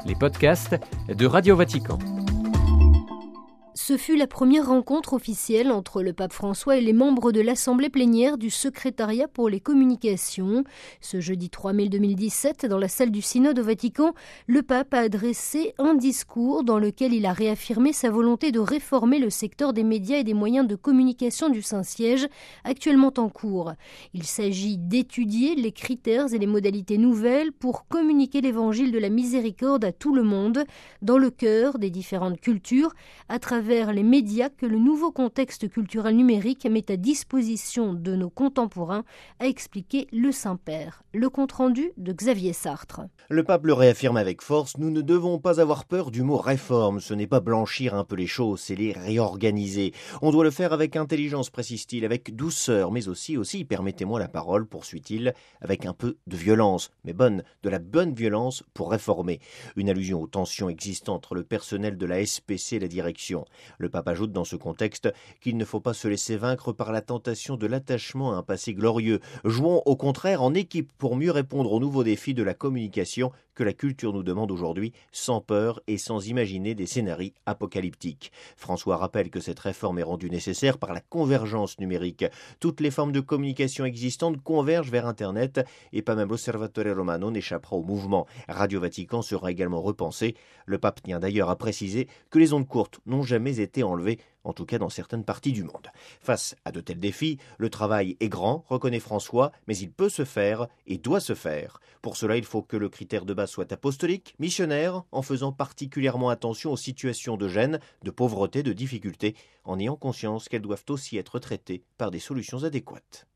les podcasts de Radio Vatican. Ce fut la première rencontre officielle entre le pape François et les membres de l'Assemblée plénière du Secrétariat pour les communications. Ce jeudi 3 mai 2017, dans la salle du Synode au Vatican, le pape a adressé un discours dans lequel il a réaffirmé sa volonté de réformer le secteur des médias et des moyens de communication du Saint-Siège, actuellement en cours. Il s'agit d'étudier les critères et les modalités nouvelles pour communiquer l'évangile de la miséricorde à tout le monde, dans le cœur des différentes cultures, à travers les médias que le nouveau contexte culturel numérique met à disposition de nos contemporains, a expliqué le Saint-Père. Le compte-rendu de Xavier Sartre. Le pape le réaffirme avec force, nous ne devons pas avoir peur du mot réforme. Ce n'est pas blanchir un peu les choses, c'est les réorganiser. On doit le faire avec intelligence, précise-t-il, avec douceur, mais aussi, permettez-moi la parole, poursuit-il, avec un peu de violence, mais de la bonne violence pour réformer. Une allusion aux tensions existantes entre le personnel de la SPC et la direction. Le pape ajoute dans ce contexte qu'il ne faut pas se laisser vaincre par la tentation de l'attachement à un passé glorieux. Jouons au contraire en équipe pour mieux répondre aux nouveaux défis de la communication que la culture nous demande aujourd'hui, sans peur et sans imaginer des scénarios apocalyptiques. François rappelle que cette réforme est rendue nécessaire par la convergence numérique. Toutes les formes de communication existantes convergent vers Internet et pas même l'Osservatore Romano n'échappera au mouvement. Radio Vatican sera également repensé. Le pape tient d'ailleurs à préciser que les ondes courtes n'ont jamais été enlevées, en tout cas dans certaines parties du monde. Face à de tels défis, le travail est grand, reconnaît François, mais il peut se faire et doit se faire. Pour cela, il faut que le critère de base soit apostolique, missionnaire, en faisant particulièrement attention aux situations de gêne, de pauvreté, de difficulté, en ayant conscience qu'elles doivent aussi être traitées par des solutions adéquates.